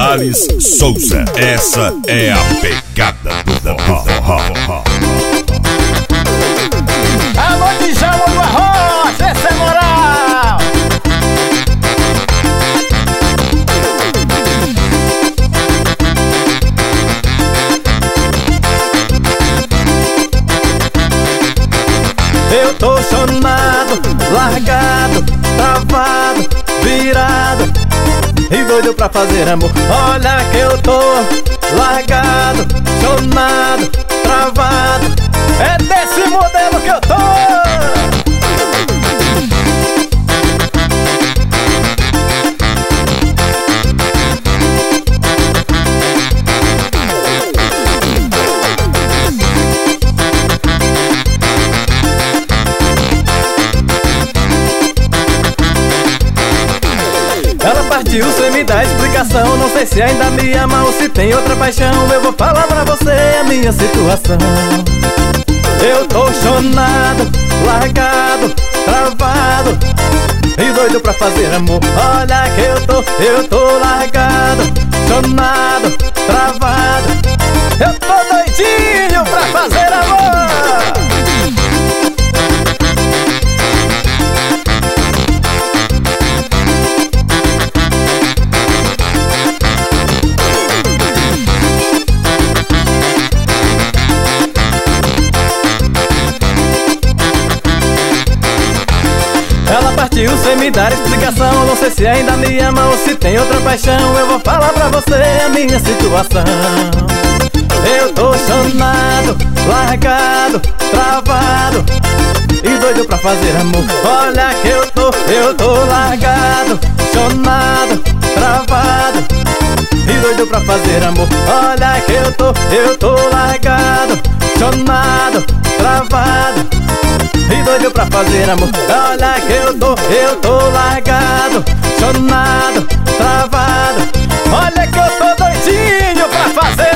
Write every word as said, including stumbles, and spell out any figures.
Thales Souza, essa é a pegada do forró. Alô, Djalma do Arrocha, essa é moral. Eu tô chonado, largado, travado, virado e doido pra fazer amor. Olha que eu tô largado, chonado, travado. É desse modelo que eu tô. Ela partiu sem me dar explicação. Não sei se ainda me ama ou se tem outra paixão. Eu vou falar pra você a minha situação. Eu tô chonado, largado, travado e doido pra fazer amor. Olha que eu tô, eu tô largado, chonado, travado. Eu tô doidinho pra fazer amor. Ela partiu sem me dar explicação. Não sei se ainda me ama ou se tem outra paixão. Eu vou falar pra você a minha situação. Eu tô chonado, largado, travado e doido pra fazer amor. Olha que eu tô, eu tô largado, chonado, travado e doido pra fazer amor. Olha que eu tô, eu tô largado, chonado, travado e doido pra fazer amor. Olha que eu tô, eu tô largado, chonado, travado. Olha que eu tô doidinho pra fazer